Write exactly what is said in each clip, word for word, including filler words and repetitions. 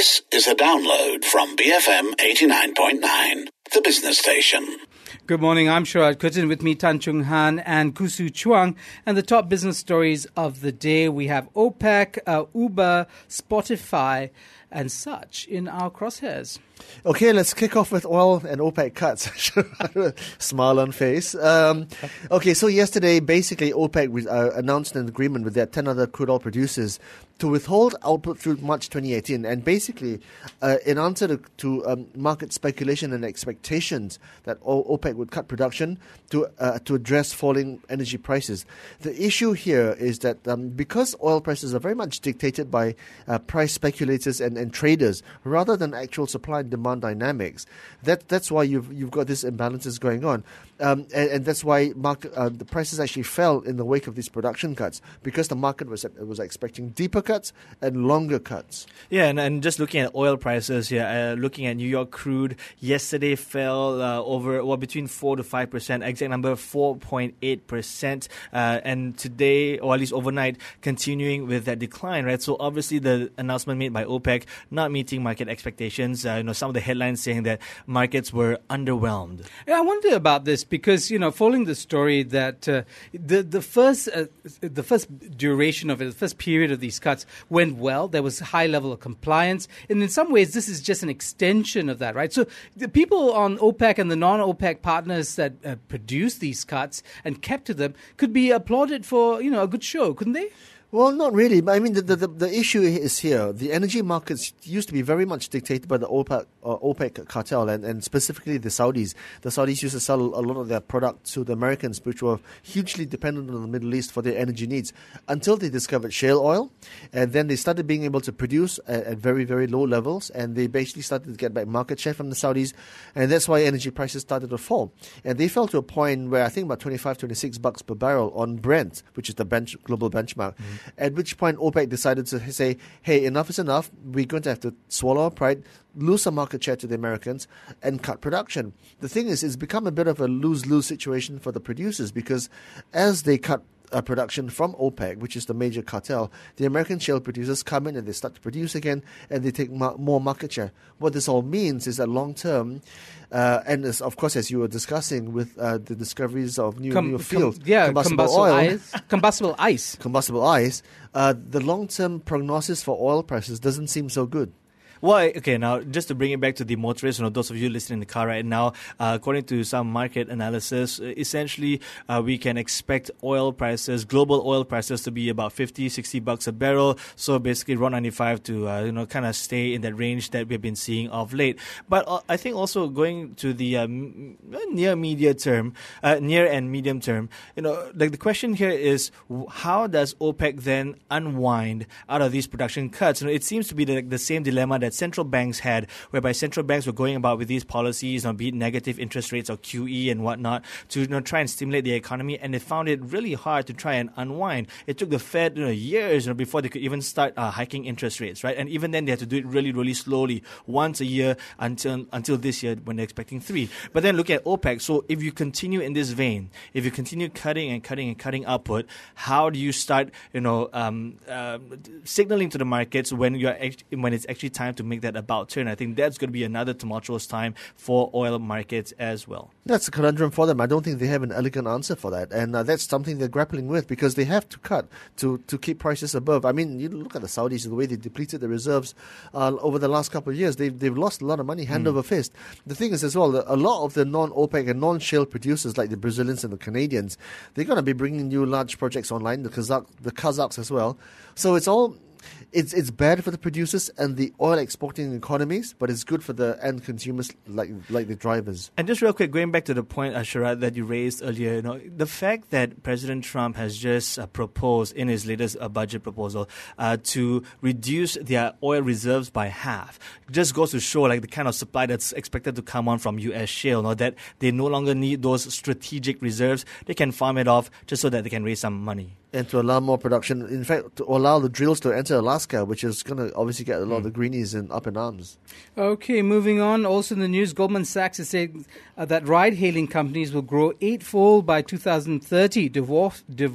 This is a download from B F M eighty-nine point nine, the business station. Good morning, I'm Sharad Kutin, with me Tan Chung Han and Kusu Chuang. And the top business stories of the day, we have OPEC, uh, Uber, Spotify and such in our crosshairs. Okay, let's kick off with oil and OPEC cuts. Smile on face. Um, okay, so yesterday, basically, OPEC uh, announced an agreement with their ten other crude oil producers to withhold output through March twenty eighteen. And basically, uh, in answer to, to um, market speculation and expectations that OPEC would cut production to uh, to address falling energy prices. The issue here is that um, because oil prices are very much dictated by uh, price speculators and, and traders rather than actual supply and demand dynamics, that that's why you've you've got these imbalances going on, um, and, and that's why market uh, the prices actually fell in the wake of these production cuts, because the market was was expecting deeper cuts and longer cuts. Yeah, and, and just looking at oil prices here, uh, looking at New York crude, yesterday fell uh, over well between four to five percent. Exact number four point eight percent, uh, and today, or at least overnight, continuing with that decline. Right, so obviously the announcement made by OPEC not meeting market expectations. Uh, you know, some of the headlines saying that markets were underwhelmed. Yeah, I wonder about this because, you know, following the story that uh, the the first uh, the first duration of it, the first period of these cuts went well. There was a high level of compliance, and in some ways, this is just an extension of that, right? So the people on OPEC and the non-OPEC partners that uh, produced these cuts and kept to them could be applauded for, you know, a good show, couldn't they? Well, not really. I mean, the, the the issue is here. The energy markets used to be very much dictated by the OPEC, uh, OPEC cartel, and, and specifically the Saudis. The Saudis used to sell a lot of their products to the Americans, which were hugely dependent on the Middle East for their energy needs, until they discovered shale oil. And then they started being able to produce at, at very, very low levels, and they basically started to get back market share from the Saudis. And that's why energy prices started to fall. And they fell to a point where I think about twenty-five, twenty-six bucks per barrel on Brent, which is the bench, global benchmark. Mm-hmm. At which point OPEC decided to say, hey, enough is enough. We're going to have to swallow our pride, lose some market share to the Americans, and cut production. The thing is, it's become a bit of a lose-lose situation for the producers, because as they cut Uh, production from OPEC, which is the major cartel, the American shale producers come in and they start to produce again, and they take ma- more market share. What this all means is that long term, uh, and as, of course, as you were discussing with uh, the discoveries of new, com- new fields, com- yeah, combustible, combustible oil, ice, combustible ice, combustible ice, uh, the long term prognosis for oil prices doesn't seem so good. Well, okay, now, just to bring it back to the motorists, you know, those of you listening in the car right now, uh, according to some market analysis, essentially, uh, we can expect oil prices, global oil prices, to be about fifty, sixty bucks a barrel. So basically, around ninety-five to, uh, you know, kind of stay in that range that we've been seeing of late. But uh, I think also going to the um, near media term, uh, near and medium term, you know, like the question here is, how does OPEC then unwind out of these production cuts? You know, it seems to be the, the same dilemma that central banks had, whereby central banks were going about with these policies, you know, be it negative interest rates or Q E and whatnot, to, you know, try and stimulate the economy, and they found it really hard to try and unwind. It took the Fed, you know, years, you know, before they could even start uh, hiking interest rates, right? And even then, they had to do it really, really slowly, once a year until until this year when they're expecting three. But then look at OPEC. So if you continue in this vein, if you continue cutting and cutting and cutting output, how do you start, you know, um, uh, signaling to the markets when you're act- when it's actually time to make that about turn? I think that's going to be another tumultuous time for oil markets as well. That's a conundrum for them. I don't think they have an elegant answer for that, and uh, that's something they're grappling with, because they have to cut to, to keep prices above. I mean, you look at the Saudis, the way they depleted the reserves uh, over the last couple of years. They've, they've lost a lot of money hand mm. over fist. The thing is as well, a lot of the non-OPEC and non-shale producers, like the Brazilians and the Canadians, they're going to be bringing new large projects online, the Kazakh, the Kazakhs as well. So it's all... It's it's bad for the producers and the oil exporting economies, but it's good for the end consumers, like like the drivers. And just real quick, going back to the point, uh, Sharad, that you raised earlier, you know, the fact that President Trump has just uh, proposed in his latest uh, budget proposal uh, to reduce their oil reserves by half just goes to show like the kind of supply that's expected to come on from U S shale. You know, that they no longer need those strategic reserves; they can farm it off just so that they can raise some money. And to allow more production, in fact, to allow the drills to enter Alaska, which is going to obviously get a lot mm. of the greenies in, up in arms. Okay, moving on. Also in the news, Goldman Sachs is saying uh, that ride-hailing companies will grow eightfold by two thousand thirty, dwarf, dwarf,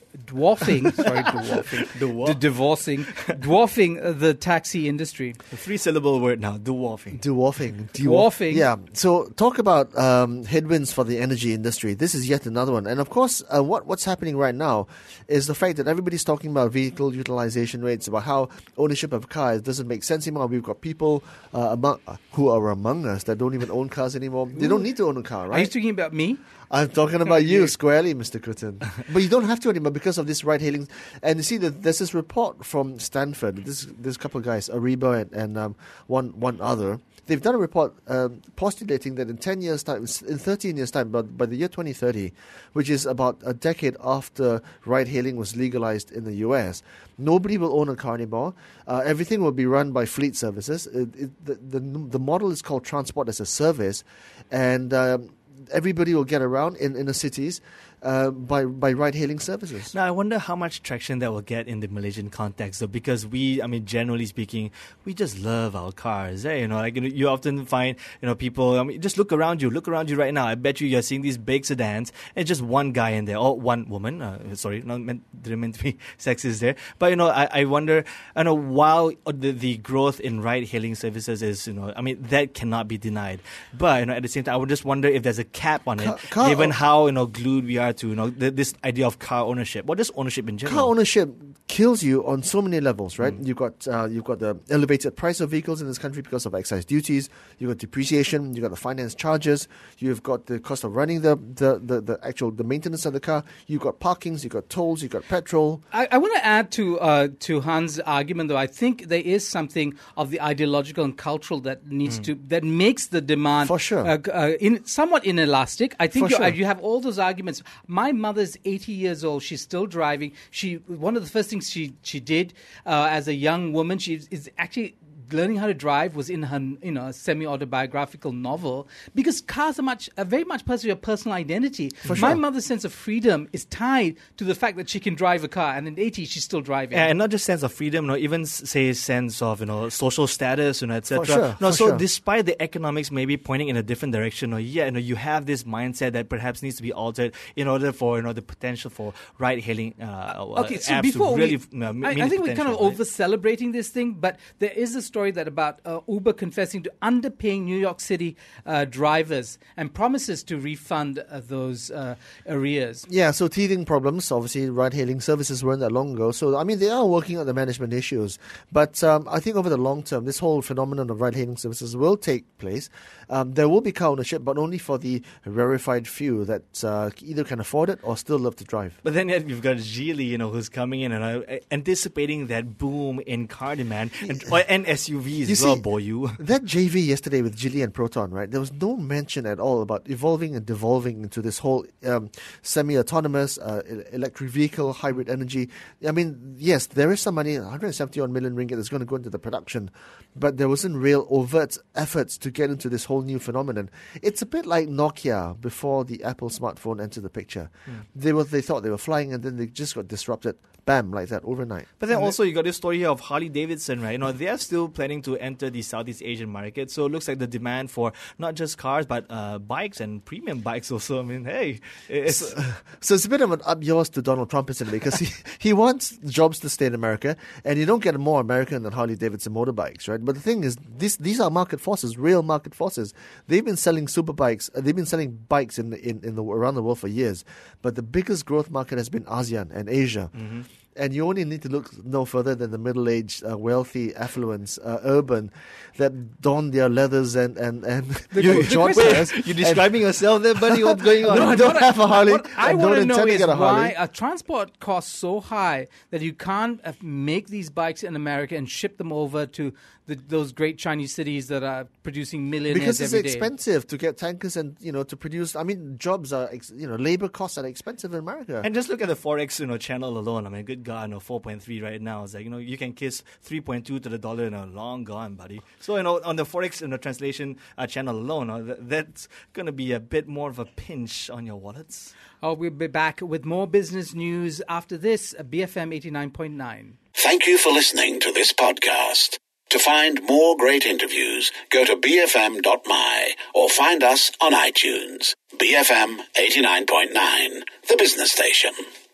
dwarfing, sorry, dwarfing, Dwarf? d- divorcing, dwarfing uh, the taxi industry. A three-syllable word now, dwarfing. Dwarfing. Dwarfing. Yeah. So talk about um, headwinds for the energy industry. This is yet another one. And of course, uh, what what's happening right now is the fact that everybody's talking about vehicle utilization rates, about how ownership of cars doesn't make sense anymore. We've got people uh, among, uh, who are among us that don't even own cars anymore. They don't need to own a car, Are you right? talking about me? I'm talking about you squarely, Mister Kutin. But you don't have to anymore because of this ride-hailing. And you see, that there's this report from Stanford. This this couple of guys, Ariba and, and um, one one other. They've done a report um, postulating that in ten years' time, in thirteen years' time, but by the year twenty thirty, which is about a decade after ride-hailing was legalized in the U S, nobody will own a car anymore. Uh, everything will be run by fleet services. It, it, the, the the model is called transport as a service, and um, everybody will get around in inner cities uh, by by ride-hailing services. Now, I wonder how much traction that will get in the Malaysian context, though, because we, I mean, generally speaking, we just love our cars. Eh? You know, like you, know, you often find, you know, people. I mean, just look around you. Look around you right now. I bet you you're seeing these big sedans, and just one guy in there, or one woman. Uh, sorry, not meant, didn't meant to be sexist there. But you know, I, I wonder. I know while the the growth in ride-hailing services is, you know, I mean, that cannot be denied. But you know, at the same time, I would just wonder if there's a cap on it, Car- car- given how you know glued we are to you know th- this idea of car ownership, or just ownership in general. Car ownership kills you on so many levels, right? Mm. You've got uh, you've got the elevated price of vehicles in this country because of excise duties. You've got depreciation. You've got the finance charges. You've got the cost of running the the, the, the actual the maintenance of the car. You've got parkings. You've got tolls. You've got petrol. I, I want to add to uh, to Hans' argument, though. I think there is something of the ideological and cultural that needs mm. to that makes the demand for sure uh, uh, in somewhat inelastic. I think you, sure. uh, you have all those arguments. My mother's eighty years old. She's still driving. She one of the first things she she did uh, as a young woman, she is actually learning how to drive was in her, you know, semi-autobiographical novel, because cars are much, are very much part of your personal identity. For My sure. mother's sense of freedom is tied to the fact that she can drive a car, and in eighty she's still driving. Yeah, and not just sense of freedom, you know, even say sense of you know social status, you know, et cetera. For sure, no, for so sure. despite the economics maybe pointing in a different direction, or yeah, you know, you have this mindset that perhaps needs to be altered in order for you know the potential for ride-hailing uh, Okay, so apps before to really. we, uh, I, meet I think we're kind of potential, right? over celebrating this thing, but there is a story that about uh, Uber confessing to underpaying New York City uh, drivers and promises to refund uh, those uh, arrears. Yeah, so teething problems. Obviously, ride-hailing services weren't that long ago. So, I mean, they are working on the management issues. But um, I think over the long term, this whole phenomenon of ride-hailing services will take place. Um, there will be car ownership, but only for the rarefied few that uh, either can afford it or still love to drive. But then yet you've got Geely, you know, who's coming in and uh, anticipating that boom in car demand and, or, and S U Vs You as well, see, boy, you. That J V yesterday with Geely and Proton, right? There was no mention at all about evolving and devolving into this whole um, semi-autonomous uh, e- electric vehicle, hybrid energy. I mean, yes, there is some money, one hundred seventy odd million ringgit that's going to go into the production, but there wasn't real overt efforts to get into this whole new phenomenon. It's a bit like Nokia before the Apple smartphone entered the picture. Mm. They were they thought they were flying, and then they just got disrupted. Bam, like that, overnight. But then also you got this story here of Harley Davidson, right? You know, they are still planning to enter the Southeast Asian market. So it looks like the demand for not just cars, but uh, bikes and premium bikes also. I mean, hey. It's so, so it's a bit of an up yours to Donald Trump, isn't it? Because he, he wants jobs to stay in America, and you don't get more American than Harley Davidson motorbikes, right? But the thing is, this, these are market forces, real market forces. They've been selling super bikes, uh, they've been selling bikes in, in, in the, around the world for years. But the biggest growth market has been ASEAN and Asia. Mm-hmm. And you only need to look no further than the middle-aged, uh, wealthy, affluent, uh, urban that don their leathers and and and the, short the hairs. You're describing yourself there, buddy? What's going on? No, I don't have a Harley. What I don't want to know intend to is get a Harley. why a transport costs so high that you can't uh, make these bikes in America and ship them over to the, those great Chinese cities that are producing millionaires Because it's every day. expensive to get tankers and, you know, to produce. I mean, jobs are, ex, you know, labor costs are expensive in America. And just look at the Forex, you know, channel alone. I mean, good God, you know, four point three right now. It's like, you know, you can kiss three point two to the dollar, you know, long gone, buddy. So, you know, on the Forex, you know, translation uh, channel alone, uh, th- that's going to be a bit more of a pinch on your wallets. Oh, we'll be back with more business news after this, uh, B F M eighty-nine point nine. Thank you for listening to this podcast. To find more great interviews, go to b f m dot m y or find us on iTunes. B F M eighty-nine point nine, the business station.